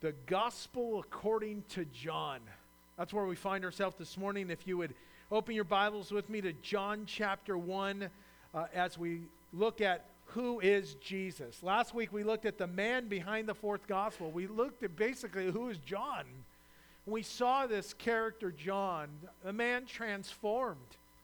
the Gospel according to John. That's where we find ourselves this morning. If you would open your Bibles with me to John chapter 1 as we look at who is Jesus. Last week we looked at the man behind the fourth gospel. We looked at basically who is John. We saw this character John, a man transformed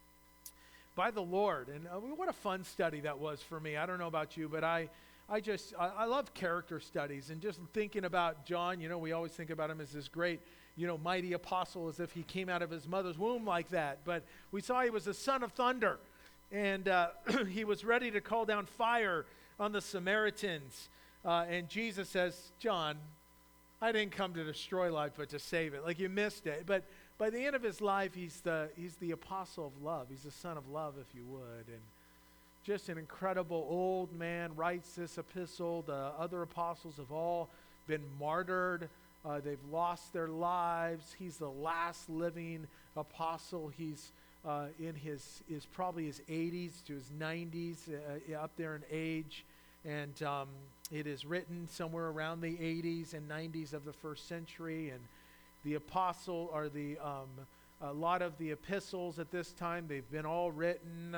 by the Lord. And what a fun study that was for me. I don't know about you, but I love character studies, and just thinking about John, we always think about him as this great, mighty apostle, as if he came out of his mother's womb like that. But we saw he was the son of thunder, and he was ready to call down fire on the Samaritans. And Jesus says, John, I didn't come to destroy life, but to save it. Like, you missed it. But by the end of his life, he's the apostle of love. He's the son of love, if you would. And just an incredible old man writes this epistle. The other apostles have all been martyred. They've lost their lives. He's the last living apostle. He's in his probably his 80s to his 90s, up there in age. And it is written somewhere around the 80s and 90s of the first century. And the apostle, or a lot of the epistles at this time, they've been all written.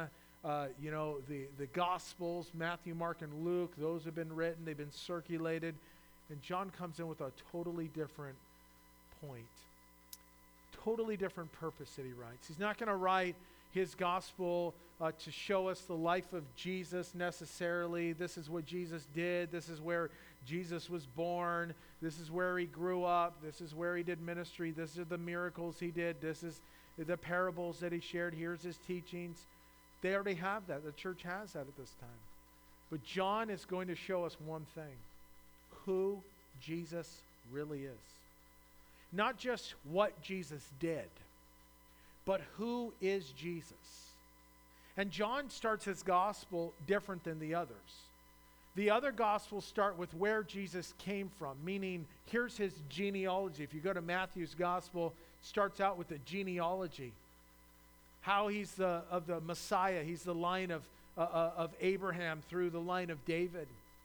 The Gospels, Matthew, Mark, and Luke, those have been written. They've been circulated. And John comes in with a totally different point. Totally different purpose that he writes. He's not going to write his gospel to show us the life of Jesus necessarily. This is what Jesus did. This is where Jesus was born. This is where he grew up. This is where he did ministry. This are the miracles he did. This is the parables that he shared. Here's his teachings. They already have that. The church has that at this time. But John is going to show us one thing: who Jesus really is. Not just what Jesus did, but who is Jesus. And John starts his gospel different than the others. The other gospels start with where Jesus came from, meaning here's his genealogy. If you go to Matthew's gospel, it starts out with the genealogy. How he's of the Messiah. He's the line of Abraham through the line of David.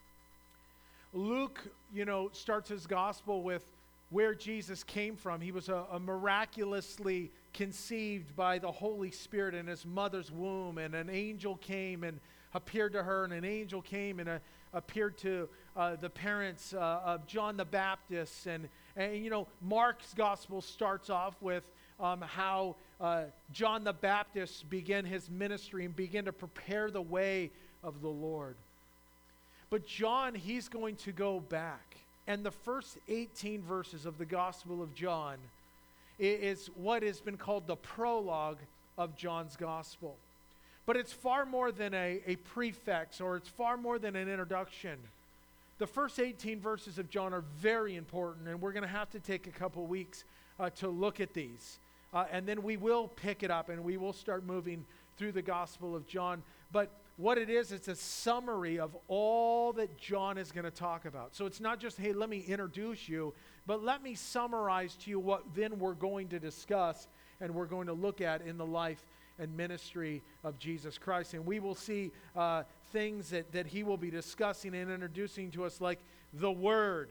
Luke, starts his gospel with where Jesus came from. He was a miraculously conceived by the Holy Spirit in his mother's womb, and an angel came and appeared to her, and an angel came and appeared to the parents of John the Baptist. And Mark's gospel starts off with how John the Baptist began his ministry and began to prepare the way of the Lord. But John, he's going to go back. And the first 18 verses of the Gospel of John is what has been called the prologue of John's Gospel. But it's far more than a prefix, or it's far more than an introduction. The first 18 verses of John are very important, and we're going to have to take a couple weeks to look at these. And then we will pick it up, and we will start moving through the Gospel of John. But what it is, it's a summary of all that John is going to talk about. So it's not just, hey, let me introduce you, but let me summarize to you what then we're going to discuss and we're going to look at in the life and ministry of Jesus Christ. And we will see things that he will be discussing and introducing to us, like the Word,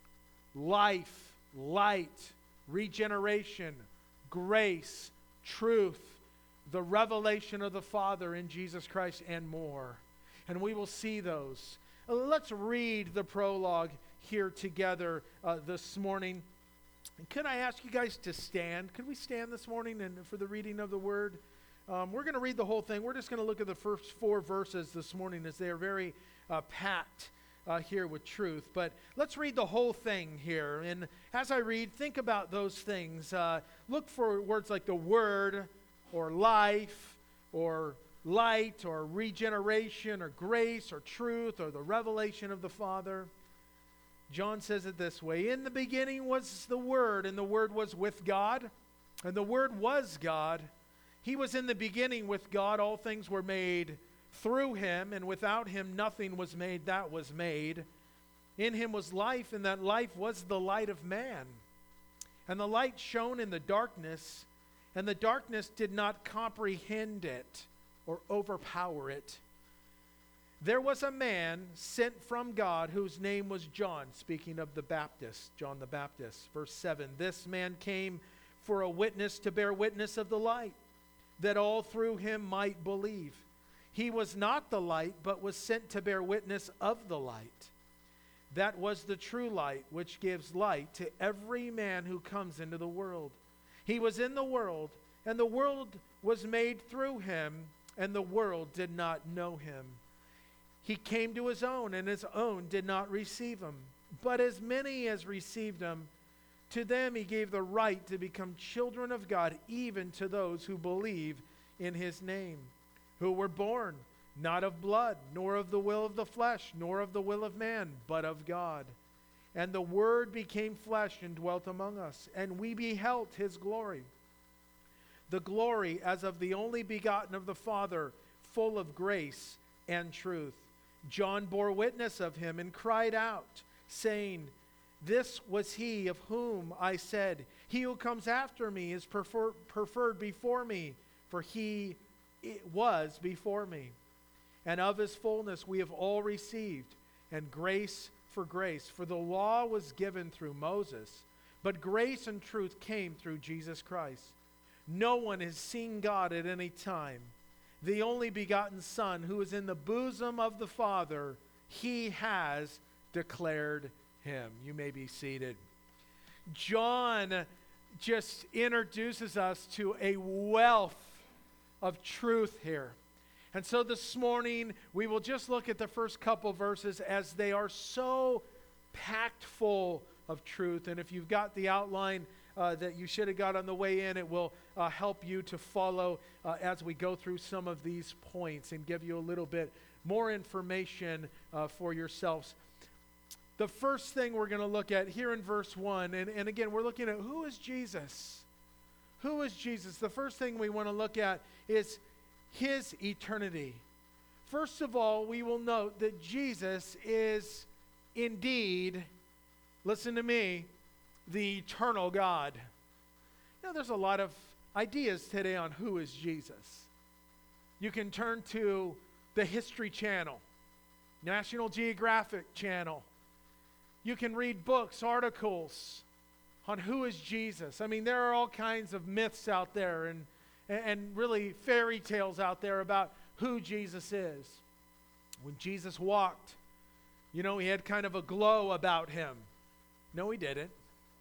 life, light, regeneration, grace, truth, the revelation of the Father in Jesus Christ, and more. And we will see those. Let's read the prologue here together this morning. And could I ask you guys to stand? Could we stand this morning and for the reading of the Word? We're going to read the whole thing. We're just going to look at the first 4 verses this morning, as they are very packed here with truth. But let's read the whole thing here. And as I read, think about those things. Look for words like the Word, or life, or light, or regeneration, or grace, or truth, or the revelation of the Father. John says it this way: in the beginning was the Word, and the Word was with God, and the Word was God. He was in the beginning with God. All things were made through him, and without him nothing was made that was made. In him was life, and that life was the light of man. And the light shone in the darkness, and the darkness did not comprehend it or overpower it. there was a man sent from God whose name was John, speaking of the Baptist, John the Baptist. Verse 7, this man came for a witness to bear witness of the light, that all through him might believe. He was not the light, but was sent to bear witness of the light. That was the true light, which gives light to every man who comes into the world. He was in the world, and the world was made through him, and the world did not know him. He came to his own, and his own did not receive him. But as many as received him, to them he gave the right to become children of God, even to those who believe in his name, who were born not of blood, nor of the will of the flesh, nor of the will of man, but of God. And the Word became flesh and dwelt among us, and we beheld his glory. The glory as of the only begotten of the Father, full of grace and truth. John bore witness of him and cried out, saying, this was he of whom I said, he who comes after me is preferred before me, for he was before me. And of his fullness we have all received, and grace for grace. For the law was given through Moses, but grace and truth came through Jesus Christ. No one has seen God at any time. The only begotten Son, who is in the bosom of the Father, he has declared him. You may be seated. John just introduces us to a wealth of truth here. And so this morning, we will just look at the first couple verses as they are so packed full of truth. And if you've got the outline that you should have got on the way in, it will help you to follow as we go through some of these points and give you a little bit more information for yourselves. The first thing we're going to look at here in verse 1, and again, we're looking at who is Jesus? Who is Jesus? The first thing we want to look at is his eternity. First of all, we will note that Jesus is indeed, listen to me, the eternal God. Now, there's a lot of ideas today on who is Jesus. You can turn to the History Channel, National Geographic Channel. You can read books, articles on who is Jesus. I mean, there are all kinds of myths out there and really fairy tales out there about who Jesus is. When Jesus walked, you know, he had kind of a glow about him. No, he didn't.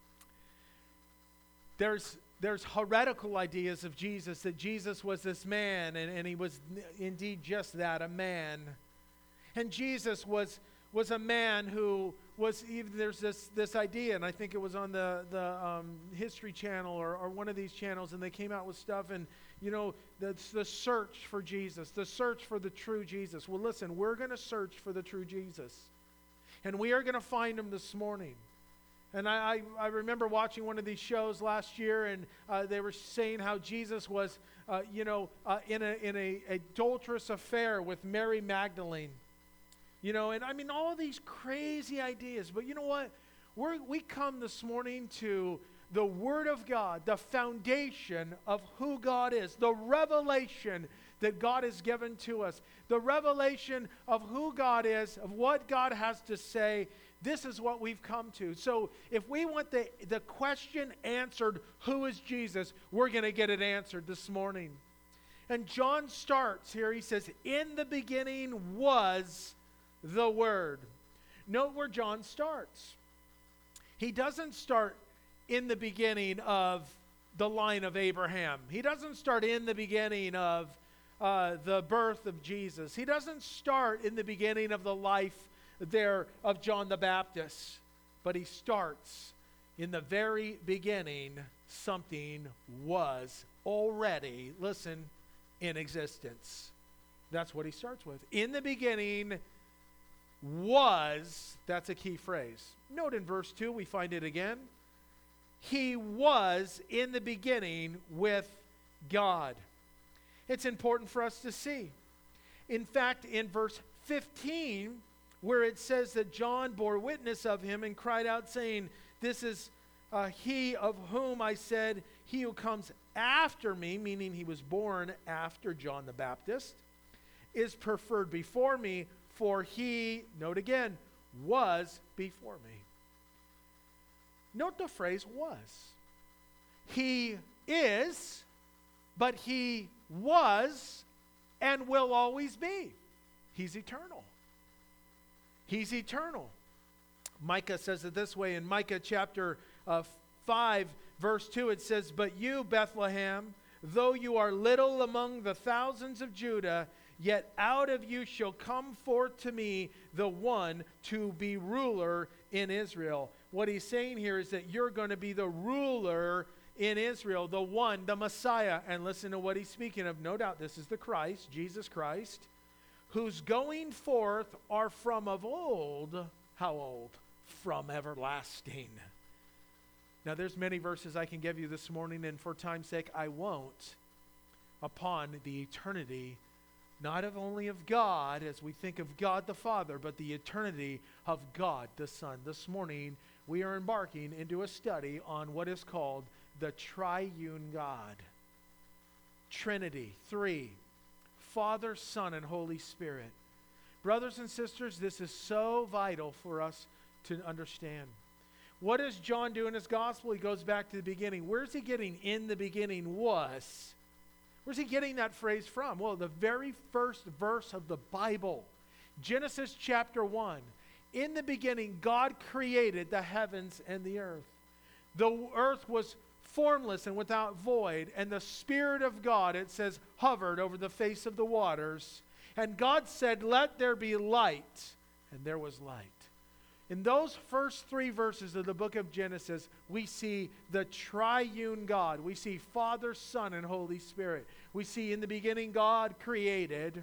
There's heretical ideas of Jesus, that Jesus was this man, and he was indeed just that, a man. And Jesus was a man who was, even there's this idea, and I think it was on the History Channel or one of these channels, and they came out with stuff, and you know, that's the search for Jesus, the search for the true Jesus. Well, listen, we're going to search for the true Jesus, and we are going to find him this morning. And I remember watching one of these shows last year, and they were saying how Jesus was, in a adulterous affair with Mary Magdalene. You know, and I mean, all these crazy ideas. But you know what? We come this morning to the Word of God, the foundation of who God is, the revelation that God has given to us, the revelation of who God is, of what God has to say. This is what we've come to. So if we want the question answered, who is Jesus, we're going to get it answered this morning. And John starts here. He says, in the beginning was the Word. Note where John starts. He doesn't start in the beginning of the line of Abraham. He doesn't start in the beginning of the birth of Jesus. He doesn't start in the beginning of the life there of John the Baptist. But he starts in the very beginning. Something was already, listen, in existence. That's what he starts with. In the beginning was, that's a key phrase. Note in verse 2, we find it again. He was in the beginning with God. It's important for us to see. In fact, in verse 15, where it says that John bore witness of him and cried out, saying, this is he of whom I said, he who comes after me, meaning he was born after John the Baptist, is preferred before me, for he, note again, was before me. Note the phrase was. He is, but he was and will always be. He's eternal. He's eternal. Micah says it this way in Micah chapter 5, verse 2. It says, "But you, Bethlehem, though you are little among the thousands of Judah, yet out of you shall come forth to me the one to be ruler in Israel." What he's saying here is that you're going to be the ruler in Israel, the one, the Messiah. And listen to what he's speaking of. No doubt this is the Christ, Jesus Christ, whose going forth are from of old. How old? From everlasting. Now there's many verses I can give you this morning, and for time's sake I won't, upon the eternity, not of only of God as we think of God the Father, but the eternity of God the Son. This morning we are embarking into a study on what is called the triune God. Trinity, three, Father, Son, and Holy Spirit. Brothers and sisters, this is so vital for us to understand. What does John do in his gospel? He goes back to the beginning. Where's he getting "in the beginning was"? Where's he getting that phrase from? Well, the very first verse of the Bible, Genesis chapter 1. In the beginning, God created the heavens and the earth. The earth was formless and without void, and the Spirit of God, it says, hovered over the face of the waters. And God said, "Let there be light," and there was light. In those first three verses of the book of Genesis, we see the triune God. We see Father, Son, and Holy Spirit. We see in the beginning God created.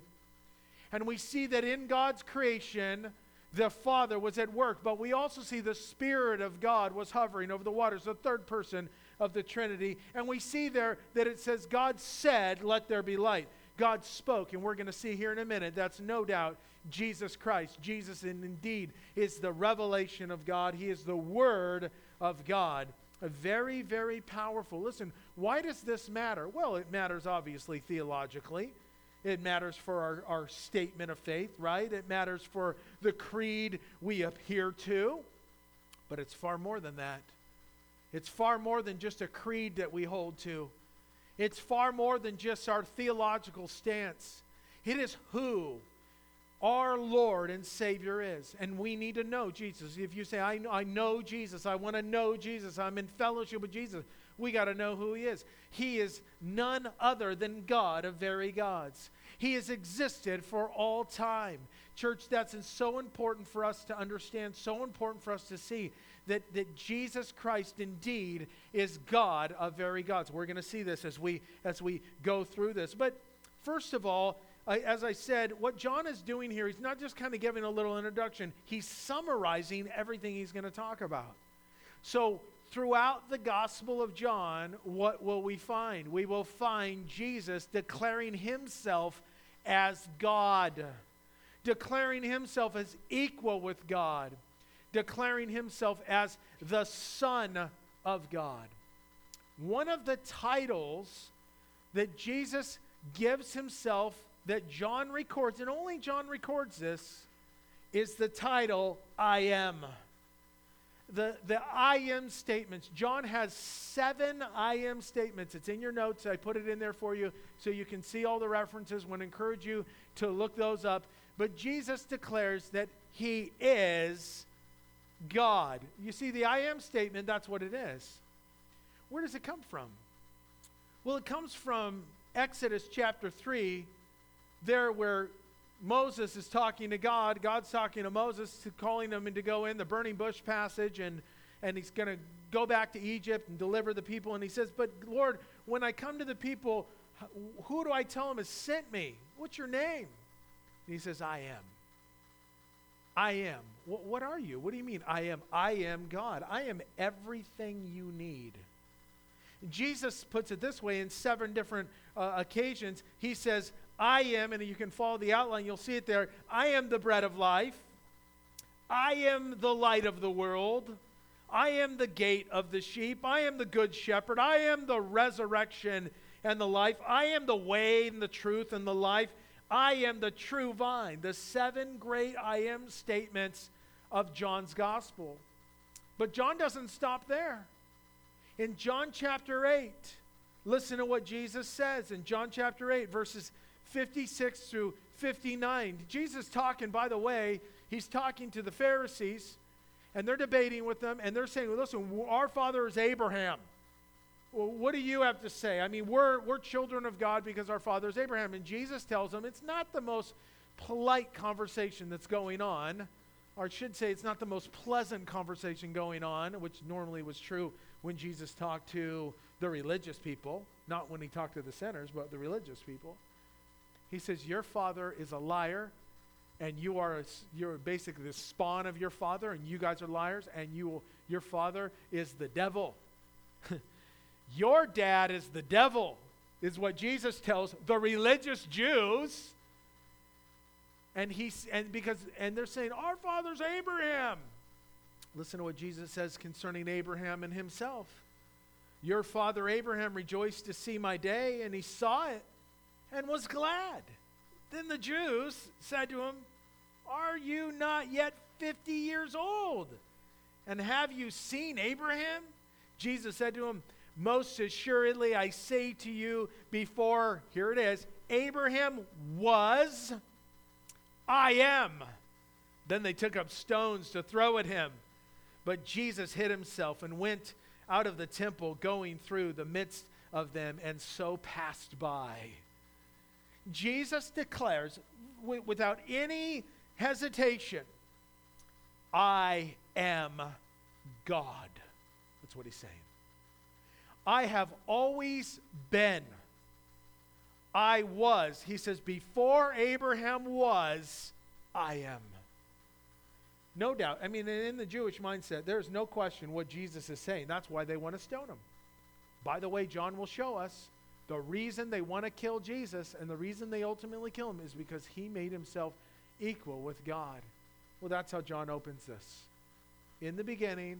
And we see that in God's creation, the Father was at work. But we also see the Spirit of God was hovering over the waters, the third person of the Trinity. And we see there that it says, God said, "Let there be light." God spoke, and we're going to see here in a minute, that's no doubt Jesus Christ. Jesus indeed is the revelation of God. He is the Word of God. A very, very powerful. Listen, why does this matter? Well, it matters obviously theologically. It matters for our statement of faith, right? It matters for the creed we adhere to. But it's far more than that. It's far more than just a creed that we hold to. It's far more than just our theological stance. It is who our Lord and Savior is. And we need to know Jesus. If you say, I know Jesus, I want to know Jesus, I'm in fellowship with Jesus, we got to know who He is. He is none other than God of very gods. He has existed for all time. Church, that's so important for us to understand, so important for us to see that Jesus Christ indeed is God of very gods. We're going to see this as we go through this. But first of all, as I said, what John is doing here, he's not just kind of giving a little introduction. He's summarizing everything he's going to talk about. So throughout the Gospel of John, what will we find? We will find Jesus declaring Himself as God, declaring Himself as equal with God, declaring Himself as the Son of God. One of the titles that Jesus gives Himself, that John records, and only John records this, is the title, I am. The I am statements. John has 7 I am statements. It's in your notes. I put it in there for you so you can see all the references. I want to encourage you to look those up. But Jesus declares that He is God. You see, the I am statement, that's what it is. Where does it come from? Well, it comes from Exodus chapter 3, there where Moses is talking to God. God's talking to Moses, calling him to go in the burning bush passage, and he's going to go back to Egypt and deliver the people. And he says, "But Lord, when I come to the people, who do I tell them has sent me? What's your name?" And he says, I am. I am. What are you? What do you mean, I am? I am God. I am everything you need. Jesus puts it this way in 7 different occasions. He says, I am, and you can follow the outline, you'll see it there. I am the bread of life. I am the light of the world. I am the gate of the sheep. I am the good shepherd. I am the resurrection and the life. I am the way and the truth and the life. I am the true vine. The 7 great I am statements of John's gospel. But John doesn't stop there. In John chapter 8, listen to what Jesus says in John chapter 8, verses 56 through 59. Jesus talking, by the way, he's talking to the Pharisees, and they're debating with them, and they're saying, well, listen, our father is Abraham. Well, what do you have to say? I mean, we're children of God because our father is Abraham. And Jesus tells them it's not the most polite conversation that's going on, or I should say it's not the most pleasant conversation going on, which normally was true when Jesus talked to the religious people, not when he talked to the sinners, but the religious people. He says, your father is a liar, and you're basically the spawn of your father, and you guys are liars, and your father is the devil. Your dad is the devil, is what Jesus tells the religious Jews. And they're saying, our father's Abraham. Listen to what Jesus says concerning Abraham and himself. Your father Abraham rejoiced to see my day, and he saw it and was glad. Then the Jews said to him, are you not yet 50 years old? And have you seen Abraham? Jesus said to him, most assuredly I say to you, before, here it is, Abraham was, I am. Then they took up stones to throw at him. But Jesus hid himself and went out of the temple, going through the midst of them, and so passed by. Jesus declares, without any hesitation, I am God. That's what he's saying. I have always been. I was. He says, before Abraham was, I am. No doubt. I mean, in the Jewish mindset, there's no question what Jesus is saying. That's why they want to stone him. By the way, John will show us the reason they want to kill Jesus and the reason they ultimately kill him is because he made himself equal with God. Well, that's how John opens this. In the beginning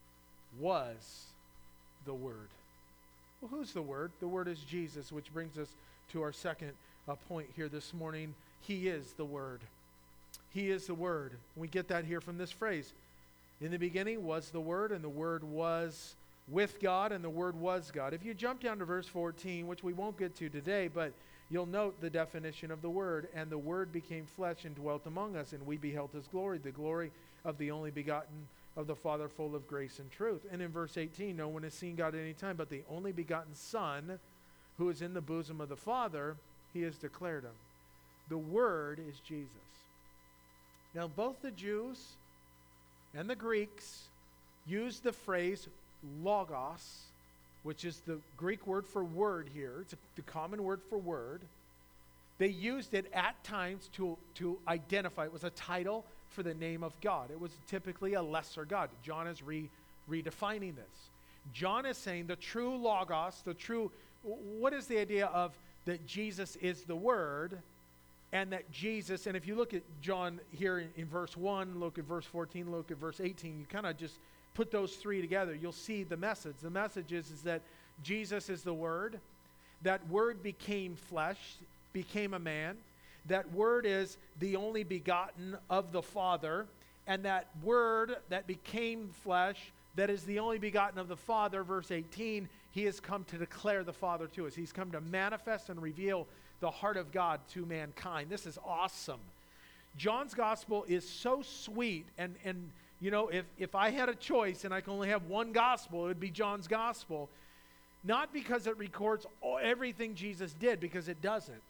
was the Word. Well, who's the Word? The Word is Jesus, which brings us to our second point here this morning. He is the Word. He is the Word. We get that here from this phrase. In the beginning was the Word, and the Word was with God, and the Word was God. If you jump down to verse 14, which we won't get to today, but you'll note the definition of the Word. And the Word became flesh and dwelt among us, and we beheld his glory, the glory of the only begotten of the Father, full of grace and truth. And in verse 18, no one has seen God at any time, but the only begotten Son, who is in the bosom of the Father, he has declared him. The Word is Jesus. Now, both the Jews and the Greeks use the phrase logos, which is the Greek word for word here. It's the common word for word. They used it at times to identify. It was a title for the name of God. It was typically a lesser God. John is redefining this. John is saying the true logos, what is the idea of that Jesus is the Word, and that Jesus, and if you look at John here in verse 1, look at verse 14, look at verse 18, you kind of just put those three together, you'll see the message. The message is that Jesus is the Word. That Word became flesh, became a man. That Word is the only begotten of the Father. And that Word that became flesh, that is the only begotten of the Father, verse 18, he has come to declare the Father to us. He's come to manifest and reveal the heart of God to mankind. This is awesome. John's gospel is so sweet, and you know, if I had a choice and I can only have one gospel, it would be John's gospel. Not because it records everything Jesus did, because it doesn't.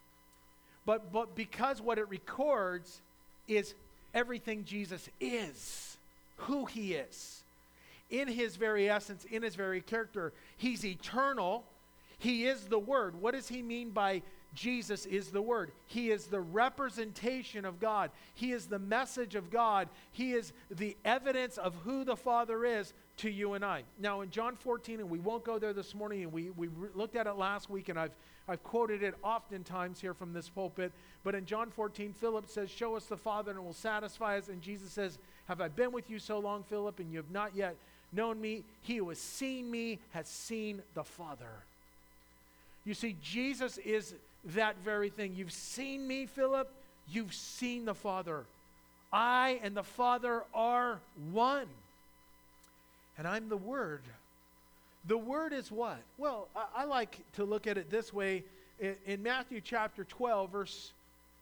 But because what it records is everything Jesus is, who he is. In his very essence, in his very character, he's eternal. He is the Word. What does he mean by Jesus is the Word? He is the representation of God. He is the message of God. He is the evidence of who the Father is to you and I. Now in John 14, and we won't go there this morning, and we looked at it last week, and I've quoted it oftentimes here from this pulpit, but in John 14, Philip says, show us the Father and it will satisfy us. And Jesus says, have I been with you so long, Philip, and you have not yet known me? He who has seen me has seen the Father. You see, Jesus is that very thing. You've seen me, Philip. You've seen the Father. I and the Father are one. And I'm the Word. The Word is what? Well, I like to look at it this way. In Matthew chapter 12, verse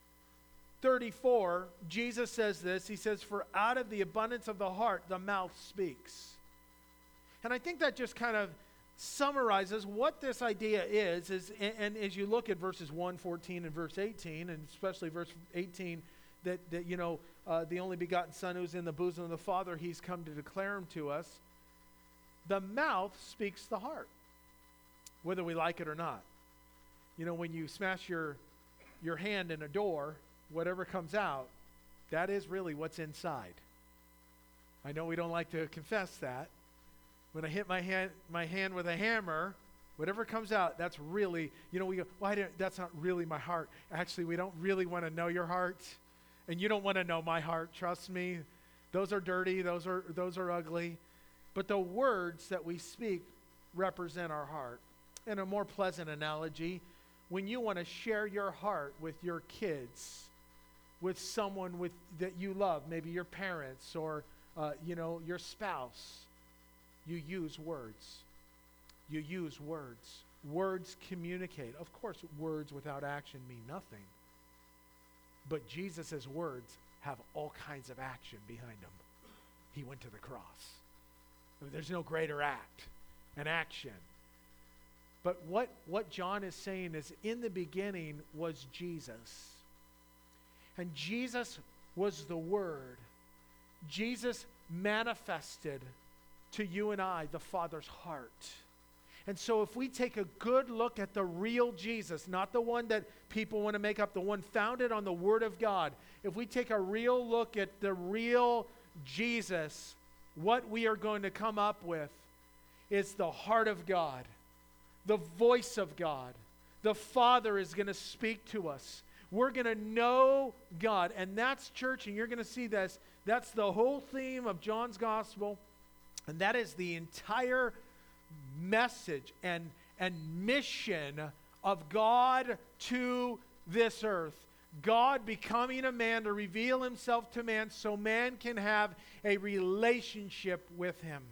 34, Jesus says this. He says, "For out of the abundance of the heart, the mouth speaks." And I think that just kind of summarizes what this idea is and as you look at verses 1, 14, and verse 18, and especially verse 18, that the only begotten Son who's in the bosom of the Father, he's come to declare him to us. The mouth speaks the heart, whether we like it or not. When you smash your hand in a door, whatever comes out, that is really what's inside. I know we don't like to confess that. When I hit my hand with a hammer, whatever comes out, that's really, we go, that's not really my heart. Actually, we don't really want to know your heart. And you don't want to know my heart, trust me. Those are dirty, those are ugly. But the words that we speak represent our heart. And a more pleasant analogy, when you want to share your heart with your kids, with someone that you love, maybe your parents or your spouse, you use words. You use words. Words communicate. Of course, words without action mean nothing. But Jesus' words have all kinds of action behind them. He went to the cross. There's no greater act, an action. But what John is saying is, in the beginning was Jesus. And Jesus was the Word. Jesus manifested to you and I the Father's heart. And so if we take a good look at the real Jesus, not the one that people want to make up, the one founded on the Word of God, if we take a real look at the real Jesus, what we are going to come up with is the heart of God, the voice of God. The Father is going to speak to us. We're going to know God. And that's church, and you're going to see this. That's the whole theme of John's Gospel. And that is the entire message and mission of God to this earth. God becoming a man to reveal himself to man so man can have a relationship with him.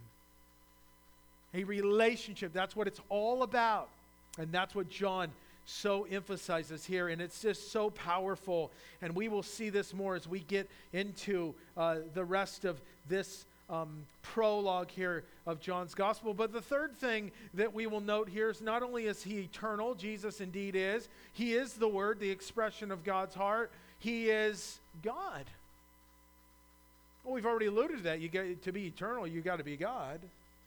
A relationship. That's what it's all about. And that's what John so emphasizes here. And it's just so powerful. And we will see this more as we get into the rest of this prologue here of John's Gospel. But the third thing that we will note here is not only is he eternal, Jesus indeed is, he is the Word, the expression of God's heart. He is God. Well, we've already alluded to that. To be eternal, you got to be God.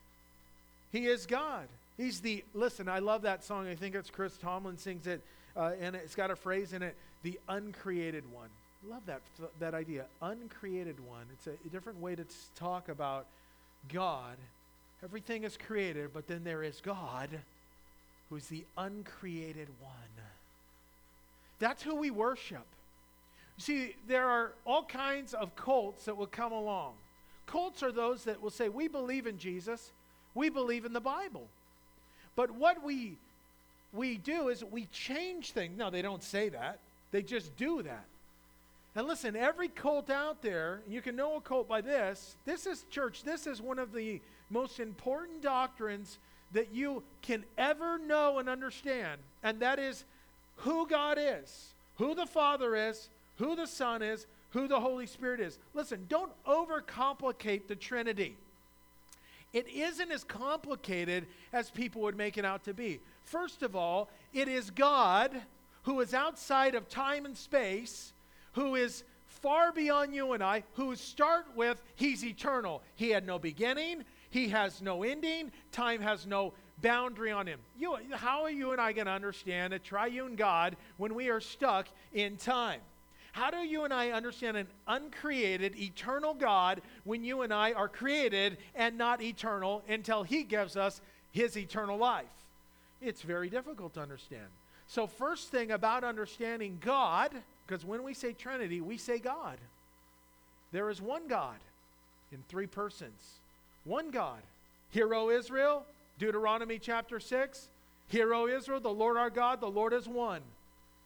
He is God. Listen, I love that song. I think it's Chris Tomlin sings it, and it's got a phrase in it, the uncreated one. Love that idea, uncreated one. It's a different way to talk about God. Everything is created, but then there is God, who's the uncreated one. That's who we worship. You see, there are all kinds of cults that will come along. Cults are those that will say, we believe in Jesus, we believe in the Bible. But what we do is we change things. No, they don't say that. They just do that. And listen, every cult out there, and you can know a cult by this is church, this is one of the most important doctrines that you can ever know and understand. And that is who God is, who the Father is, who the Son is, who the Holy Spirit is. Listen, don't overcomplicate the Trinity. It isn't as complicated as people would make it out to be. First of all, it is God who is outside of time and space, who is far beyond you and I, who start with, he's eternal. He had no beginning. He has no ending. Time has no boundary on him. How are you and I going to understand a triune God when we are stuck in time? How do you and I understand an uncreated, eternal God when you and I are created and not eternal until he gives us his eternal life? It's very difficult to understand. So first thing about understanding God, because when we say Trinity, we say God. There is one God in three persons. One God. Hear, O Israel, Deuteronomy chapter 6. Hear, O Israel, the Lord our God, the Lord is one.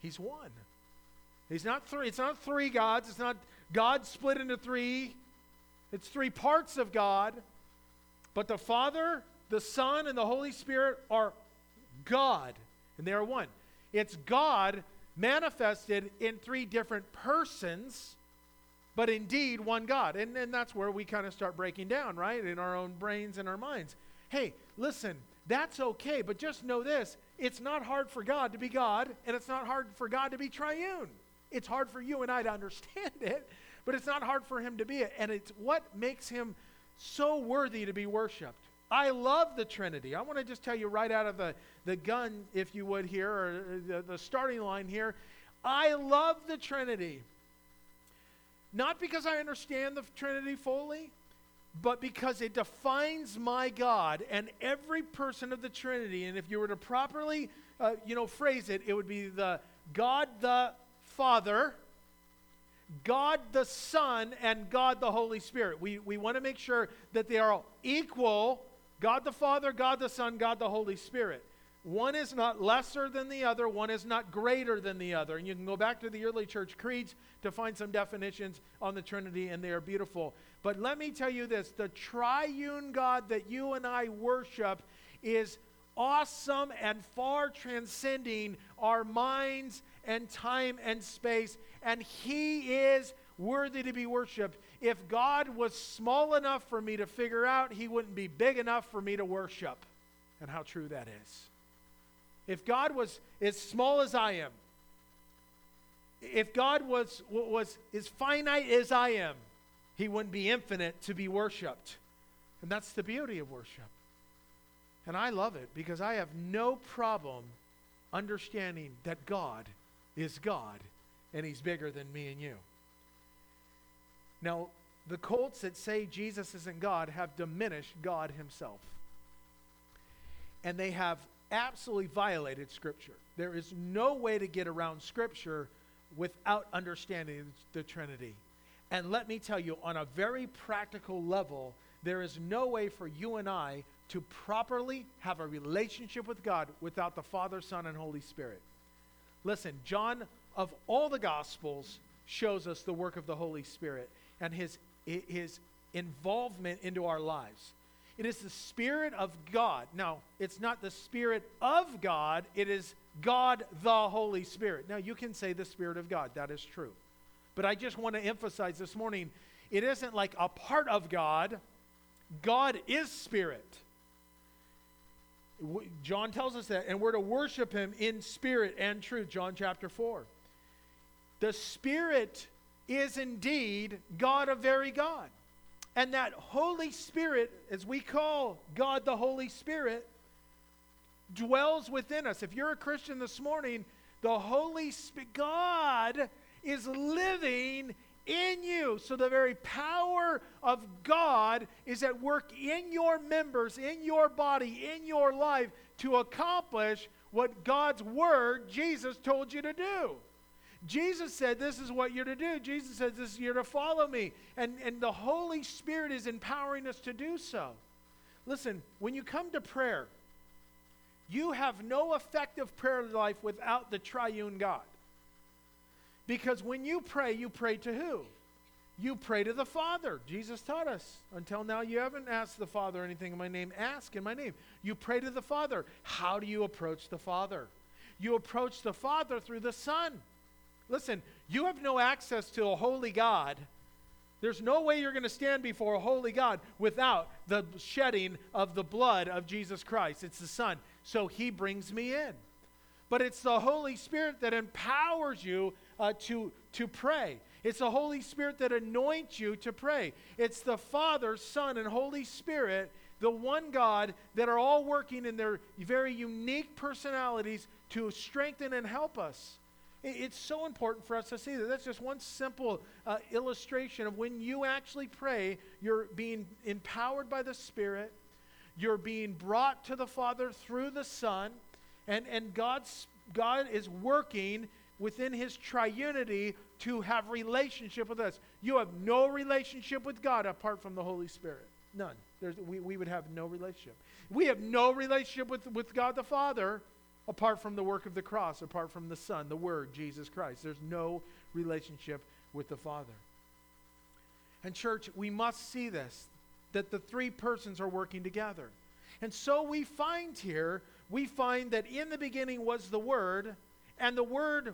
He's one. He's not three. It's not three gods. It's not God split into three. It's three parts of God. But the Father, the Son, and the Holy Spirit are God, and they are one. It's God manifested in three different persons, but indeed one God. And that's where we kind of start breaking down, right? In our own brains and our minds. Hey, listen, that's okay, but just know this. It's not hard for God to be God, and it's not hard for God to be triune. It's hard for you and I to understand it, but it's not hard for him to be it. And it's what makes him so worthy to be worshiped. I love the Trinity. I want to just tell you right out of the gun, if you would here, or the starting line here. I love the Trinity. Not because I understand the Trinity fully, but because it defines my God and every person of the Trinity. And if you were to properly, phrase it, it would be the God the Father, God the Son, and God the Holy Spirit. We want to make sure that they are all equal. God the Father, God the Son, God the Holy Spirit. One is not lesser than the other. One is not greater than the other. And you can go back to the early church creeds to find some definitions on the Trinity, and they are beautiful. But let me tell you this. The triune God that you and I worship is awesome and far transcending our minds and time and space. And he is worthy to be worshiped. If God was small enough for me to figure out, he wouldn't be big enough for me to worship. And how true that is. If God was as small as I am, if God was as finite as I am, he wouldn't be infinite to be worshiped. And that's the beauty of worship. And I love it because I have no problem understanding that God is God and he's bigger than me and you. Now, the cults that say Jesus isn't God have diminished God himself. And they have absolutely violated Scripture. There is no way to get around Scripture without understanding the Trinity. And let me tell you, on a very practical level, there is no way for you and I to properly have a relationship with God without the Father, Son, and Holy Spirit. Listen, John, of all the Gospels, shows us the work of the Holy Spirit and his involvement into our lives. It is the Spirit of God. Now, it's not the Spirit of God. It is God the Holy Spirit. Now, you can say the Spirit of God. That is true. But I just want to emphasize this morning, it isn't like a part of God. God is Spirit. John tells us that, and we're to worship him in spirit and truth, John chapter 4. The Spirit is indeed God of very God. And that Holy Spirit, as we call God the Holy Spirit, dwells within us. If you're a Christian this morning, the Holy Spirit, God is living in you. So the very power of God is at work in your members, in your body, in your life to accomplish what God's Word, Jesus, told you to do. Jesus said, this is what you're to do. Jesus said, you're to follow me. And the Holy Spirit is empowering us to do so. Listen, when you come to prayer, you have no effective prayer life without the triune God. Because when you pray to who? You pray to the Father. Jesus taught us, until now you haven't asked the Father anything in my name. Ask in my name. You pray to the Father. How do you approach the Father? You approach the Father through the Son. Listen, you have no access to a holy God. There's no way you're going to stand before a holy God without the shedding of the blood of Jesus Christ. It's the Son. So he brings me in. But it's the Holy Spirit that empowers you to pray. It's the Holy Spirit that anoints you to pray. It's the Father, Son, and Holy Spirit, the one God, that are all working in their very unique personalities to strengthen and help us. It's so important for us to see that. That's just one simple illustration of when you actually pray, you're being empowered by the Spirit, you're being brought to the Father through the Son, and God is working within his triunity to have relationship with us. You have no relationship with God apart from the Holy Spirit. None. We would have no relationship. We have no relationship with God the Father apart from the work of the cross, apart from the Son, the Word, Jesus Christ. There's no relationship with the Father. And church, we must see this, that the three persons are working together. And so we find that in the beginning was the Word, and the Word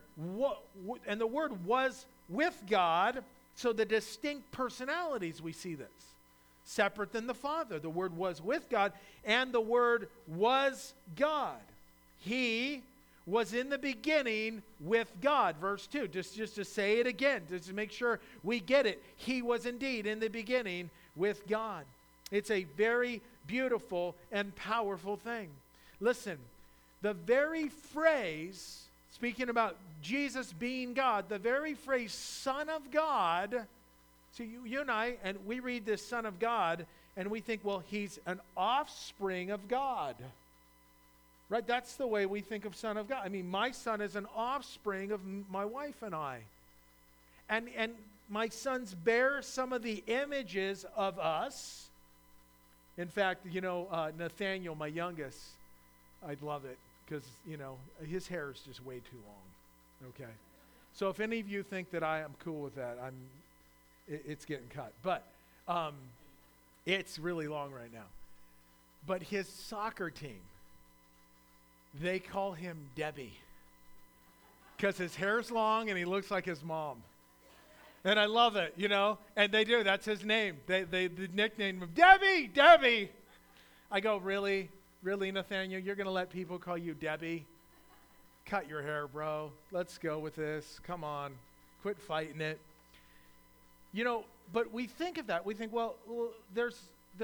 was with God. So the distinct personalities, we see this. Separate than the Father. The Word was with God, and the Word was God. He was in the beginning with God. Verse 2, just to say it again, just to make sure we get it. He was indeed in the beginning with God. It's a very beautiful and powerful thing. Listen, the very phrase, speaking about Jesus being God, the very phrase Son of God, so you and I, and we read this Son of God, and we think, well, he's an offspring of God. Right? That's the way we think of Son of God. I mean, my son is an offspring of my wife and I. And my sons bear some of the images of us. In fact, Nathaniel, my youngest, I'd love it because, his hair is just way too long. Okay? So if any of you think that I am cool with that, it's getting cut. But it's really long right now. But his soccer team, they call him Debbie because his hair's long and he looks like his mom. And I love it, and they do. That's his name. They nickname him Debbie. I go, really, Nathaniel? You're going to let people call you Debbie? Cut your hair, bro. Let's go with this. Come on. Quit fighting it. But we think of that. We think, well there's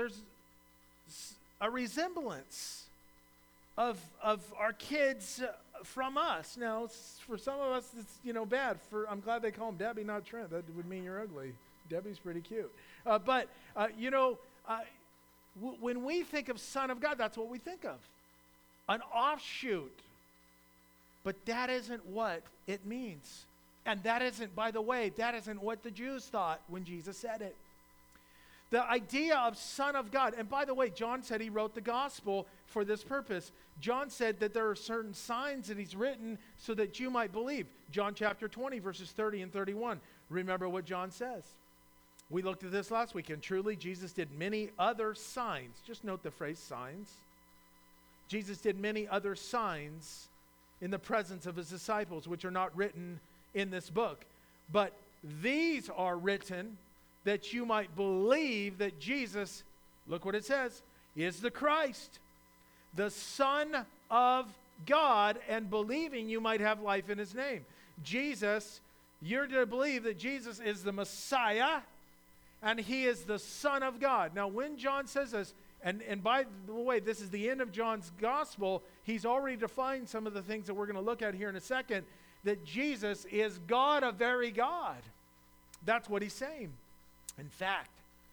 a resemblance of our kids from us. Now, for some of us, it's bad. I'm glad they call him Debbie, not Trent. That would mean you're ugly. Debbie's pretty cute. When we think of Son of God, that's what we think of. An offshoot. But that isn't what it means. And that isn't, by the way, that isn't what the Jews thought when Jesus said it. The idea of Son of God, and by the way, John said he wrote the gospel for this purpose. John said that there are certain signs that he's written so that you might believe. John chapter 20, verses 30 and 31. Remember what John says. We looked at this last week, and truly Jesus did many other signs. Just note the phrase signs. Jesus did many other signs in the presence of his disciples, which are not written in this book. But these are written that you might believe that Jesus, look what it says, is the Christ, the Son of God, and believing you might have life in his name. Jesus, you're to believe that Jesus is the Messiah and he is the Son of God. Now, when John says this, and by the way, this is the end of John's gospel, he's already defined some of the things that we're going to look at here in a second, that Jesus is God, a very God. That's what he's saying. In fact,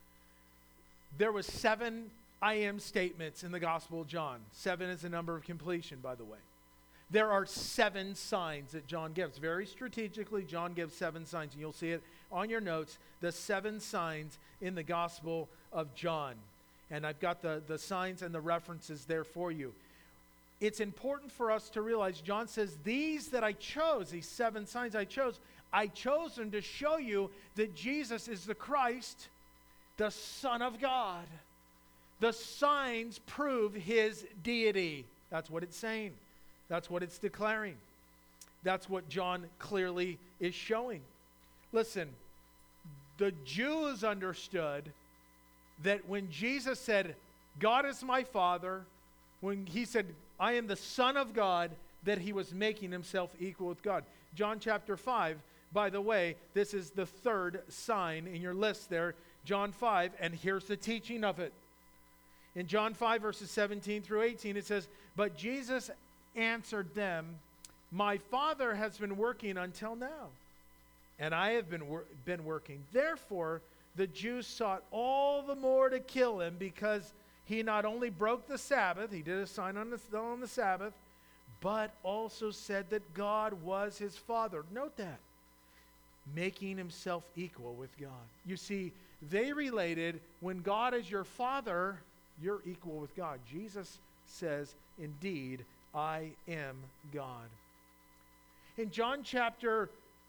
there was 7 I am statements in the Gospel of John. 7 is the number of completion, by the way. There are 7 signs that John gives. Very strategically, John gives 7 signs, and you'll see it on your notes, the 7 signs in the Gospel of John. And I've got the signs and the references there for you. It's important for us to realize John says, these that I chose, these 7 signs I chose them to show you that Jesus is the Christ, the Son of God. The signs prove his deity. That's what it's saying. That's what it's declaring. That's what John clearly is showing. Listen, the Jews understood that when Jesus said, God is my Father, when he said, I am the Son of God, that he was making himself equal with God. John chapter 5, by the way, this is the 3rd sign in your list there, John 5, and here's the teaching of it. In John 5, verses 17 through 18, it says, but Jesus answered them, my Father has been working until now, and I have been working. Therefore, the Jews sought all the more to kill him because he not only broke the Sabbath, he did a sign on the Sabbath, but also said that God was his Father. Note that. Making himself equal with God. You see, they related, when God is your Father, you're equal with God. Jesus says, indeed, I am God. In John chapter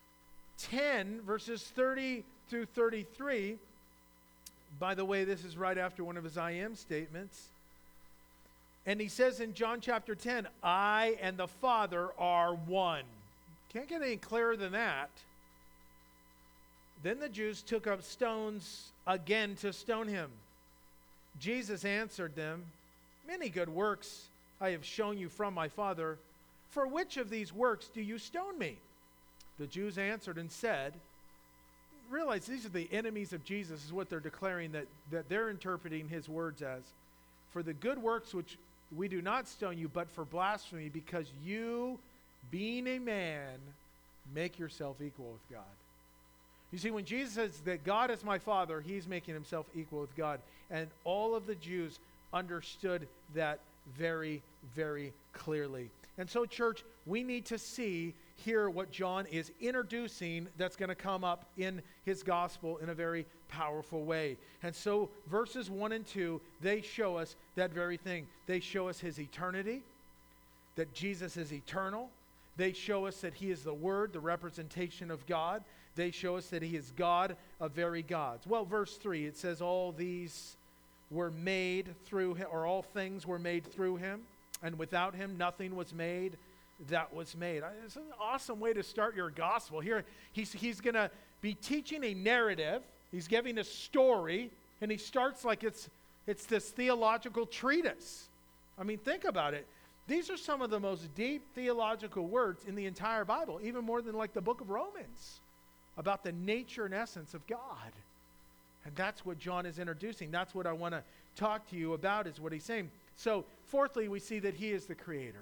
10, verses 30 through 33, by the way, this is right after one of his I am statements. And he says in John chapter 10, I and the Father are one. Can't get any clearer than that. Then the Jews took up stones again to stone him. Jesus answered them, many good works I have shown you from my Father. For which of these works do you stone me? The Jews answered and said, realize these are the enemies of Jesus, is what they're declaring, that they're interpreting his words as. For the good works which we do not stone you, but for blasphemy, because you, being a man, make yourself equal with God. You see, when Jesus says that God is my Father, he's making himself equal with God. And all of the Jews understood that very, very clearly. And so, church, we need to see here what John is introducing that's going to come up in his gospel in a very powerful way. And so verses 1 and 2, they show us that very thing. They show us his eternity, that Jesus is eternal. They show us that he is the Word, the representation of God. They show us that he is God of very gods. Well, verse 3, it says all these were made through him, or all things were made through him, and without him nothing was made that was made. It's an awesome way to start your gospel. Here, he's going to be teaching a narrative. He's giving a story, and he starts like it's this theological treatise. I mean, think about it. These are some of the most deep theological words in the entire Bible, even more than like the book of Romans, about the nature and essence of God. And that's what John is introducing. That's what I want to talk to you about, is what he's saying. So, fourthly, we see that he is the creator.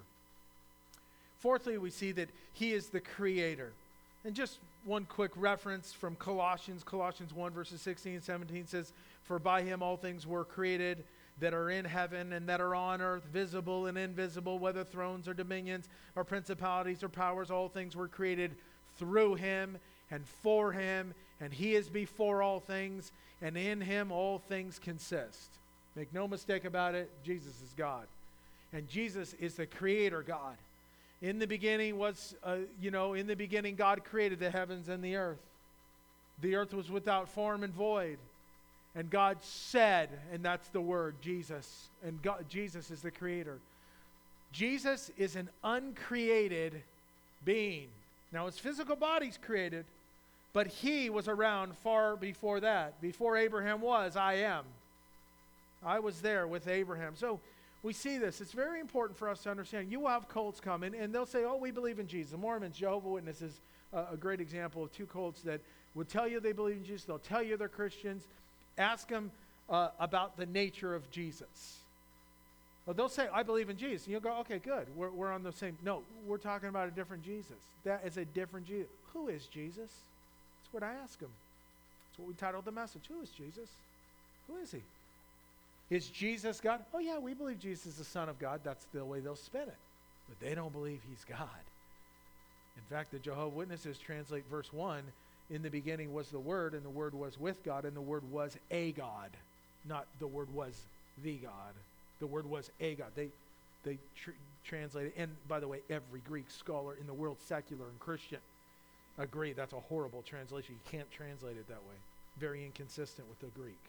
Fourthly, we see that he is the creator. And just one quick reference from Colossians 1 verses 16 and 17 says, for by him all things were created that are in heaven and that are on earth, visible and invisible, whether thrones or dominions or principalities or powers, all things were created through him and for him, and he is before all things, and in him all things consist. Make no mistake about it, Jesus is God. And Jesus is the creator God. In the beginning in the beginning God created the heavens and the earth. The earth was without form and void. And God said, and that's the word, Jesus. And Jesus is the creator. Jesus is an uncreated being. Now his physical body's created, but he was around far before that. Before Abraham was, I am. I was there with Abraham. So we see this. It's very important for us to understand. You will have cults come in, and they'll say, oh, we believe in Jesus. The Mormons, Jehovah's Witnesses, a great example of two cults that would tell you they believe in Jesus. They'll tell you they're Christians. Ask them about the nature of Jesus. Well, they'll say, I believe in Jesus. And you'll go, okay, good. We're on the same. No, we're talking about a different Jesus. That is a different Jesus. Who is Jesus? That's what I ask them. That's what we titled the message. Who is Jesus? Who is he? Is Jesus God? Oh yeah, we believe Jesus is the Son of God. That's the way they'll spin it. But they don't believe he's God. In fact, the Jehovah's Witnesses translate verse 1, in the beginning was the Word, and the Word was with God, and the Word was a God. Not the Word was the God. The Word was a God. They translate it. And by the way, every Greek scholar in the world, secular and Christian, agree that's a horrible translation. You can't translate it that way. Very inconsistent with the Greek.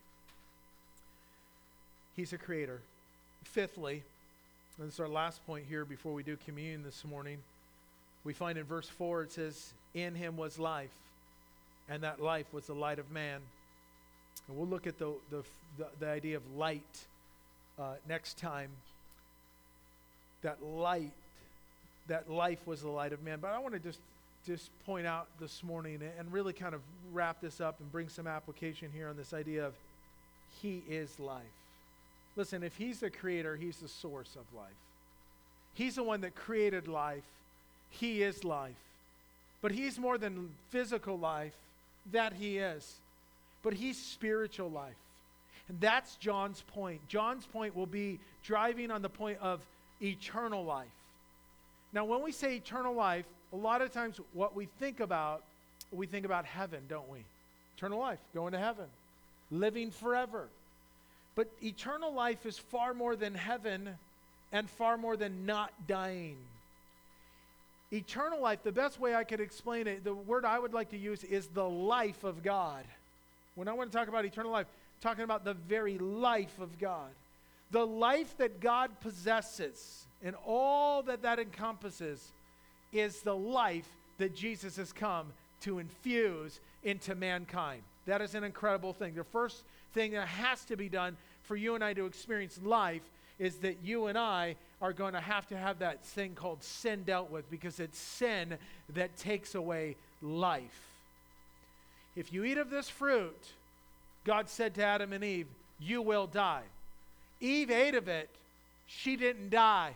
He's a creator. Fifthly, and this is our last point here before we do communion this morning, we find in verse 4 it says, in him was life, and that life was the light of man. And we'll look at the idea of light next time. That light, that life was the light of man. But I want to just point out this morning and really kind of wrap this up and bring some application here on this idea of he is life. Listen, if he's the creator, he's the source of life. He's the one that created life. He is life. But he's more than physical life. That he is. But he's spiritual life. And that's John's point. John's point will be driving on the point of eternal life. Now, when we say eternal life, a lot of times what we think about heaven, don't we? Eternal life, going to heaven, living forever. But eternal life is far more than heaven and far more than not dying. Eternal life, the best way I could explain it, the word I would like to use is the life of God. When I want to talk about eternal life, I'm talking about the very life of God. The life that God possesses and all that that encompasses is the life that Jesus has come to infuse into mankind. That is an incredible thing. The first thing that has to be done for you and I to experience life is that you and I are going to have that thing called sin dealt with, because it's sin that takes away life. If you eat of this fruit, God said to Adam and Eve, you will die. Eve ate of it. She didn't die.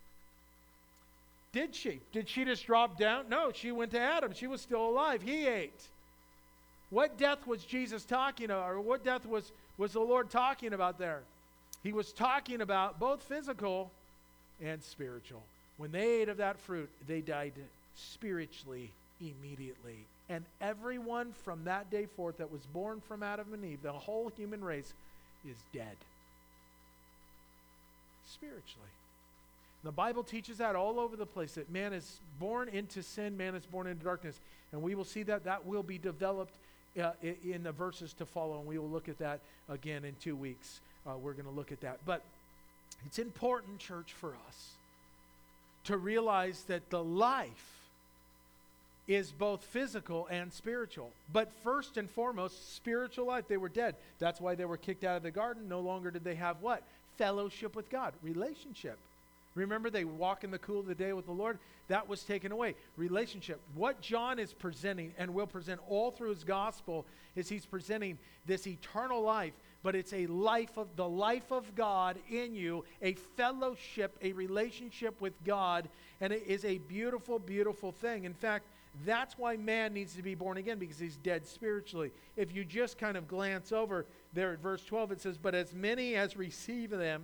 Did she? Did she just drop down? No, she went to Adam. She was still alive. He ate. What death was Jesus talking about, or what death was the Lord talking about there? He was talking about both physical and spiritual. When they ate of that fruit, they died spiritually immediately. And everyone from that day forth that was born from Adam and Eve, the whole human race, is dead. Spiritually. The Bible teaches that all over the place, that man is born into sin, man is born into darkness. And we will see that will be developed in the verses to follow, and we will look at that again in 2 weeks. We're going to look at that. But it's important, church, for us to realize that the life is both physical and spiritual. But first and foremost, spiritual life. They were dead. That's why they were kicked out of the garden. No longer did they have what? Fellowship with God. Relationship. Remember, they walk in the cool of the day with the Lord? That was taken away. Relationship. What John is presenting, and will present all through his gospel, is he's presenting this eternal life, but it's a life of the life of God in you, a fellowship, a relationship with God, and it is a beautiful, beautiful thing. In fact, that's why man needs to be born again, because he's dead spiritually. If you just kind of glance over there at verse 12, it says, but as many as receive him,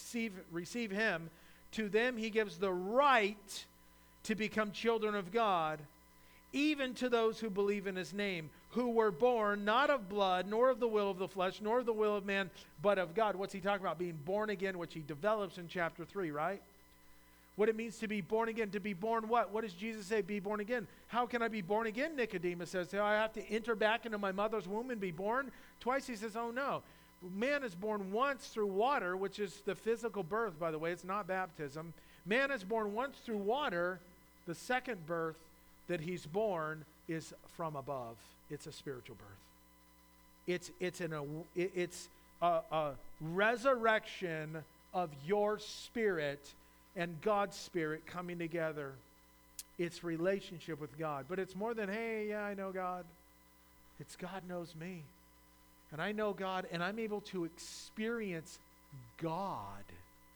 to them he gives the right to become children of God, even to those who believe in his name, who were born not of blood, nor of the will of the flesh, nor of the will of man, but of God. What's he talking about? Being born again, which he develops in chapter 3, right? What it means to be born again. To be born what? What does Jesus say? Be born again. How can I be born again? Nicodemus says, I have to enter back into my mother's womb and be born? Twice he says, oh no. Man is born once through water, which is the physical birth, by the way. It's not baptism. Man is born once through water. The second birth that he's born is from above. It's a spiritual birth. It's a resurrection of your spirit and God's spirit coming together. It's relationship with God. But it's more than, hey, yeah, I know God. It's God knows me. And I know God, and I'm able to experience God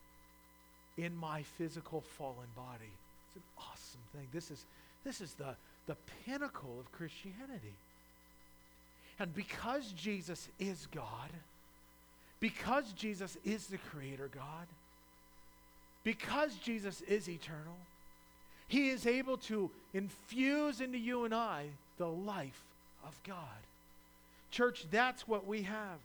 in my physical fallen body. It's an awesome thing. This is the pinnacle of Christianity. And because Jesus is God, because Jesus is the Creator God, because Jesus is eternal, he is able to infuse into you and I the life of God. Church, that's what we have.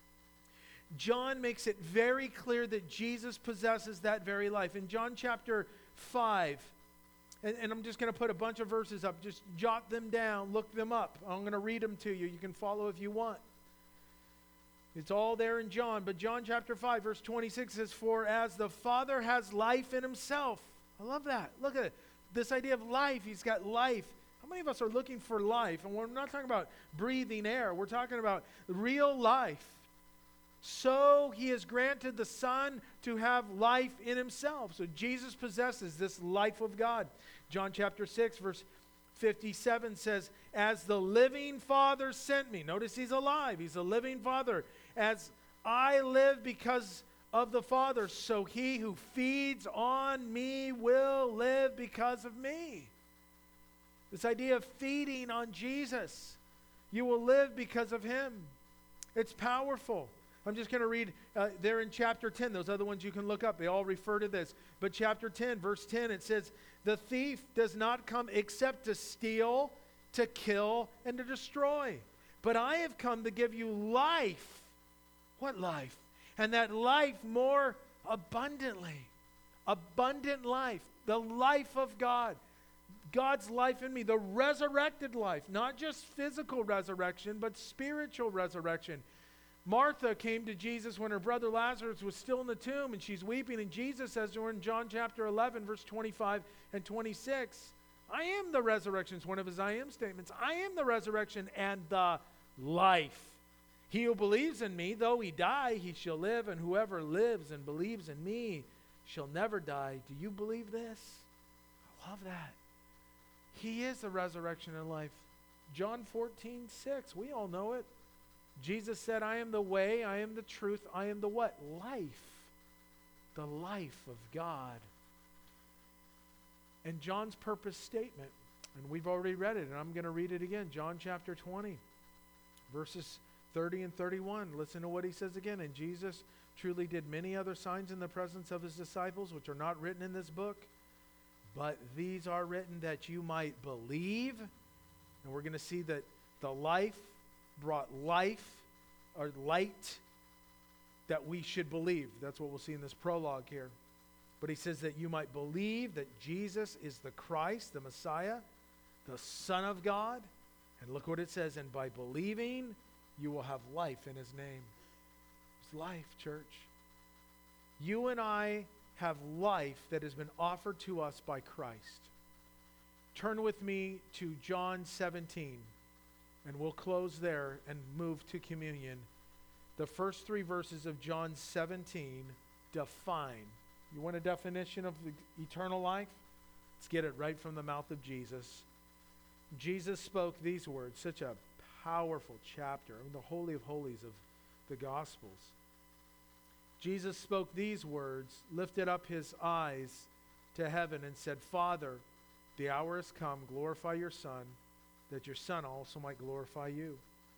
John makes it very clear that Jesus possesses that very life. In John chapter 5, and I'm just going to put a bunch of verses up. Just jot them down, look them up. I'm going to read them to you. You can follow if you want. It's all there in John. But John chapter 5, verse 26 says, for as the Father has life in himself. I love that. Look at it. This idea of life. He's got life. How many of us are looking for life? And we're not talking about breathing air. We're talking about real life. So he has granted the Son to have life in himself. So Jesus possesses this life of God. John chapter 6, verse 57 says, as the living Father sent me. Notice he's alive. He's a living Father. As I live because of the Father, so he who feeds on me will live because of me. This idea of feeding on Jesus. You will live because of him. It's powerful. I'm just going to read there in chapter 10. Those other ones you can look up. They all refer to this. But chapter 10, verse 10, it says, the thief does not come except to steal, to kill, and to destroy. But I have come to give you life. What life? And that life more abundantly. abundant life, the life of God, God's life in me, the resurrected life, not just physical resurrection, but spiritual resurrection. Martha came to Jesus when her brother Lazarus was still in the tomb, and she's weeping, and Jesus says to her in John chapter 11, verse 25 and 26, I am the resurrection. It's one of his I am statements. I am the resurrection and the life. He who believes in me, though he die, he shall live, and whoever lives and believes in me shall never die. Do you believe this? I love that. He is the resurrection and life. John 14:6, we all know it. Jesus said, I am the way, I am the truth, I am the what? Life. The life of God. And John's purpose statement, and we've already read it, and I'm going to read it again. John chapter 20, verses 30 and 31. Listen to what he says again. And Jesus truly did many other signs in the presence of his disciples, which are not written in this book, but these are written that you might believe. And we're going to see that the life brought life or light that we should believe. That's what we'll see in this prologue here. But he says that you might believe that Jesus is the Christ, the Messiah, the Son of God. And look what it says, and by believing, you will have life in his name. It's life, church. You and I have life that has been offered to us by Christ. Turn with me to John 17. And we'll close there and move to communion. The first 3 verses of John 17 define. You want a definition of the eternal life? Let's get it right from the mouth of Jesus. Jesus spoke these words, such a powerful chapter, the Holy of Holies of the Gospels. Jesus spoke these words, lifted up his eyes to heaven and said, Father, the hour has come, glorify your Son, that your Son also might glorify you.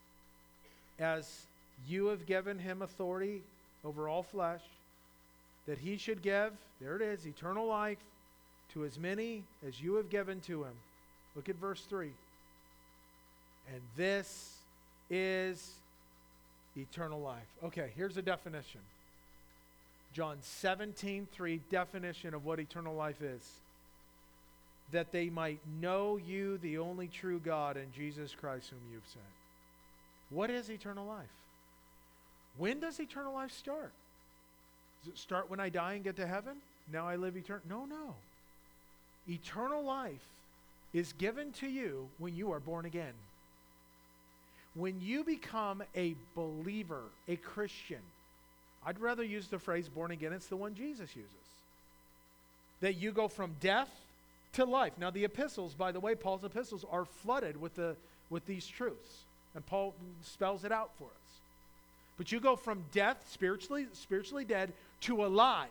As you have given him authority over all flesh, that he should give, there it is, eternal life to as many as you have given to him. Look at verse 3. And this is eternal life. Okay, here's a definition. John 17:3, definition of what eternal life is. That they might know you, the only true God, and Jesus Christ whom you've sent. What is eternal life? When does eternal life start? Does it start when I die and get to heaven? Now I live eternal? No. Eternal life is given to you when you are born again. When you become a believer, a Christian, I'd rather use the phrase born again. It's the one Jesus uses. That you go from death to life. Now the epistles, by the way, Paul's epistles are flooded with these truths. And Paul spells it out for us. But you go from death, spiritually dead, to alive.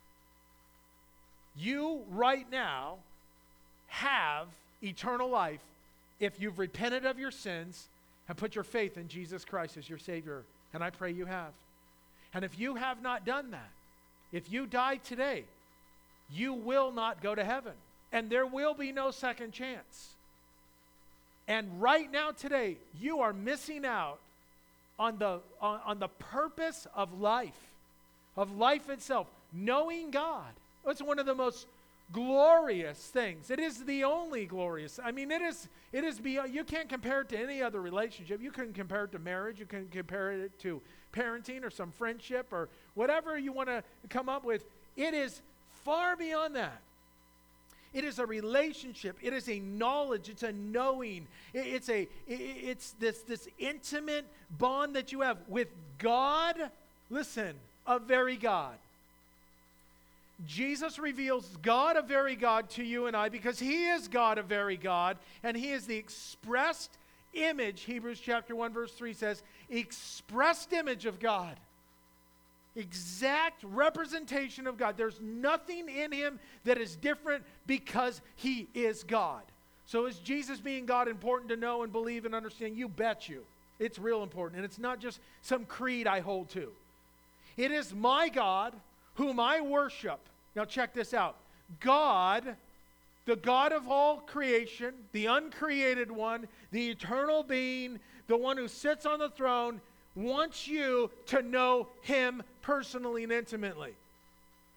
You right now have eternal life if you've repented of your sins and put your faith in Jesus Christ as your Savior. And I pray you have. And if you have not done that, if you die today, you will not go to heaven. And there will be no second chance. And right now today, you are missing out on the purpose of life itself, knowing God. It's one of the most glorious things. It is the only glorious. I mean, it is beyond, you can't compare it to any other relationship. You couldn't compare it to marriage. You couldn't compare it to parenting or some friendship or whatever you want to come up with. It is far beyond that. It is a relationship. It is a knowledge. It's a knowing. It's this intimate bond that you have with God. Listen, a very God. Jesus reveals God, a very God, to you and I because he is God, a very God, and he is the expressed image, Hebrews chapter 1 verse 3 says, expressed image of God. Exact representation of God. There's nothing in him that is different because he is God. So is Jesus being God important to know and believe and understand? You bet you. It's real important. And it's not just some creed I hold to. It is my God whom I worship. Now check this out. God, the God of all creation, the uncreated one, the eternal being, the one who sits on the throne, wants you to know him personally and intimately.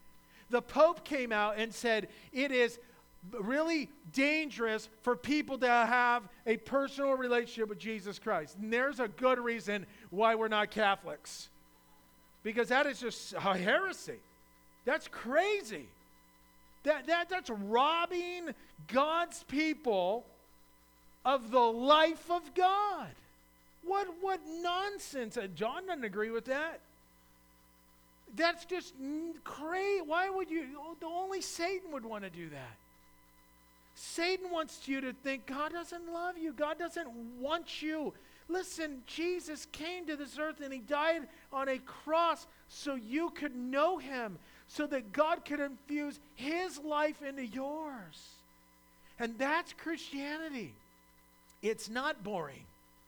The Pope came out and said it is really dangerous for people to have a personal relationship with Jesus Christ. And there's a good reason why we're not Catholics. Because that is just a heresy. That's crazy. That's robbing God's people of the life of God. What nonsense. John doesn't agree with that. That's just crazy. Why would you? Only Satan would want to do that. Satan wants you to think God doesn't love you. God doesn't want you. Listen, Jesus came to this earth and he died on a cross so you could know him, so that God could infuse his life into yours. And that's Christianity. It's not boring.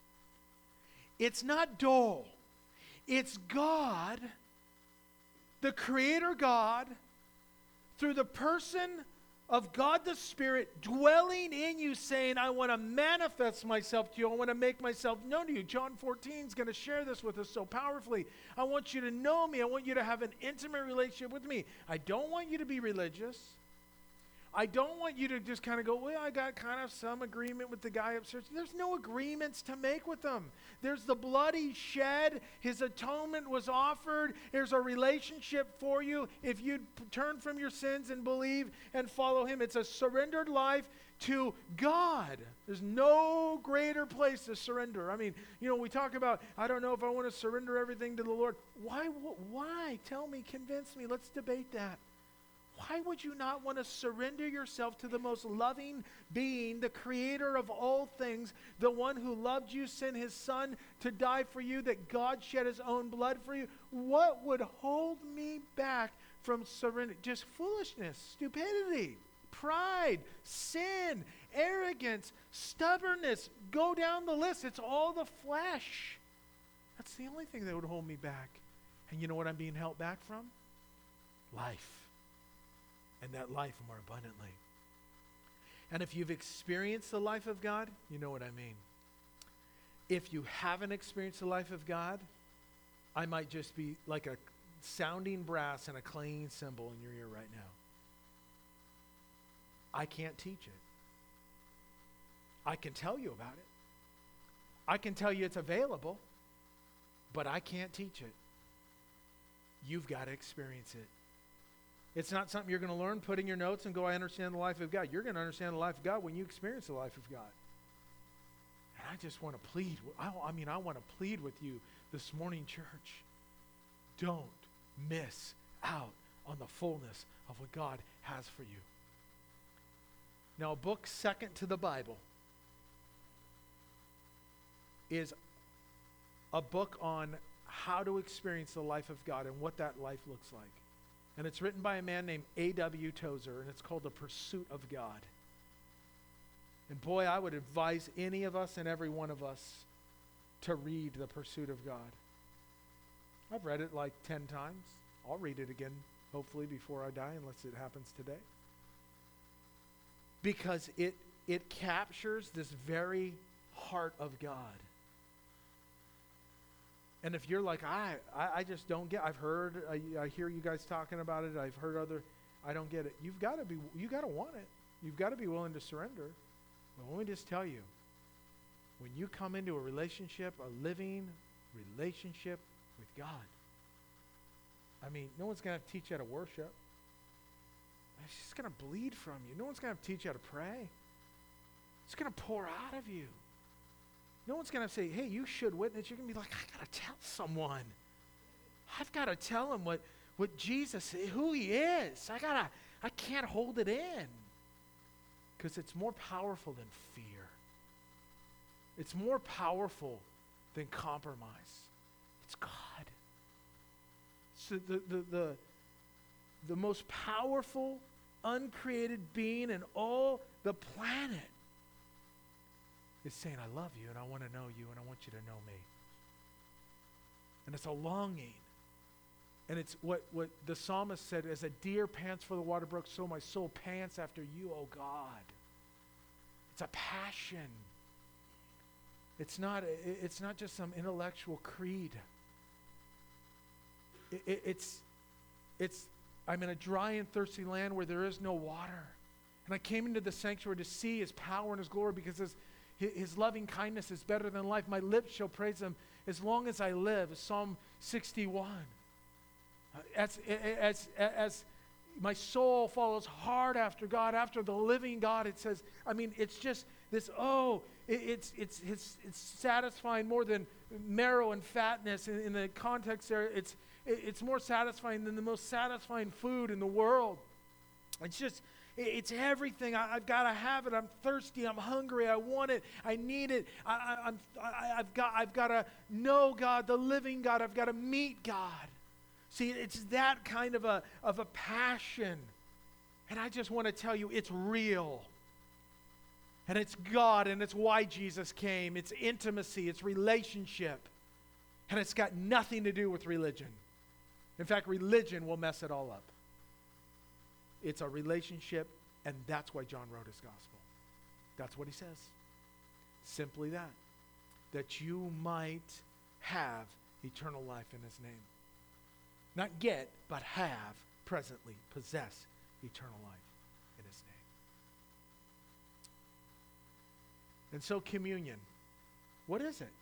It's not dull. It's God, the Creator God, through the person of God the Spirit dwelling in you, saying, I want to manifest myself to you. I want to make myself known to you. John 14 is going to share this with us so powerfully. I want you to know me. I want you to have an intimate relationship with me. I don't want you to be religious. I don't want you to just kind of go, well, I got kind of some agreement with the guy upstairs. There's no agreements to make with him. There's the blood he shed. His atonement was offered. There's a relationship for you if you turn from your sins and believe and follow him. It's a surrendered life to God. There's no greater place to surrender. I mean, we talk about, I don't know if I want to surrender everything to the Lord. Why? Tell me, convince me. Let's debate that. Why would you not want to surrender yourself to the most loving being, the creator of all things, the one who loved you, sent his son to die for you, that God shed his own blood for you? What would hold me back from surrender? Just foolishness, stupidity, pride, sin, arrogance, stubbornness. Go down the list. It's all the flesh. That's the only thing that would hold me back. And you know what I'm being held back from? Life. And that life more abundantly. And if you've experienced the life of God, you know what I mean. If you haven't experienced the life of God, I might just be like a sounding brass and a clanging cymbal in your ear right now. I can't teach it. I can tell you about it. I can tell you it's available, but I can't teach it. You've got to experience it. It's not something you're going to learn, put in your notes and go, I understand the life of God. You're going to understand the life of God when you experience the life of God. And I just want to plead. I want to plead with you this morning, church. Don't miss out on the fullness of what God has for you. Now, a book second to the Bible is a book on how to experience the life of God and what that life looks like. And it's written by a man named A.W. Tozer, and it's called The Pursuit of God. And boy, I would advise any of us and every one of us to read The Pursuit of God. I've read it like 10 times. I'll read it again, hopefully, before I die, unless it happens today. Because it captures this very heart of God. And if you're like, I just don't get, I hear you guys talking about it, I've heard I don't get it. You got to want it. You've got to be willing to surrender. But let me just tell you, when you come into a relationship, a living relationship with God, I mean, no one's going to have to teach you how to worship. It's just going to bleed from you. No one's going to have to teach you how to pray. It's going to pour out of you. No one's going to say, hey, you should witness. You're going to be like, I got to tell someone. I've got to tell him what Jesus, who he is. I can't hold it in. Because it's more powerful than fear. It's more powerful than compromise. It's God. So the most powerful, uncreated being in all the planet is saying, I love you and I want to know you and I want you to know me. And it's a longing. And it's what the psalmist said, as a deer pants for the water brook, so my soul pants after you, O God. It's a passion. It's not just some intellectual creed. It's I'm in a dry and thirsty land where there is no water. And I came into the sanctuary to see his power and his glory, because his loving kindness is better than life. My lips shall praise him as long as I live. Psalm 61. As my soul follows hard after God, after the living God, it says, I mean, it's just this, it's satisfying more than marrow and fatness. In the context there, it's more satisfying than the most satisfying food in the world. It's everything. I've got to have it. I'm thirsty. I'm hungry. I want it. I need it. I've got to know God, the living God. I've got to meet God. See, it's that kind of a passion. And I just want to tell you, it's real. And it's God, and it's why Jesus came. It's intimacy. It's relationship. And it's got nothing to do with religion. In fact, religion will mess it all up. It's a relationship, and that's why John wrote his gospel. That's what he says. Simply that you might have eternal life in his name. Not get, but have, presently, possess eternal life in his name. And so communion, what is it?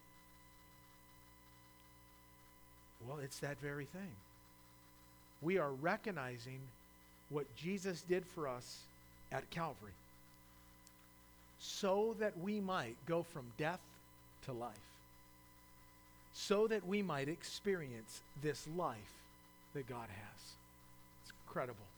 Well, it's that very thing. We are recognizing what Jesus did for us at Calvary, so that we might go from death to life, so that we might experience this life that God has. It's incredible.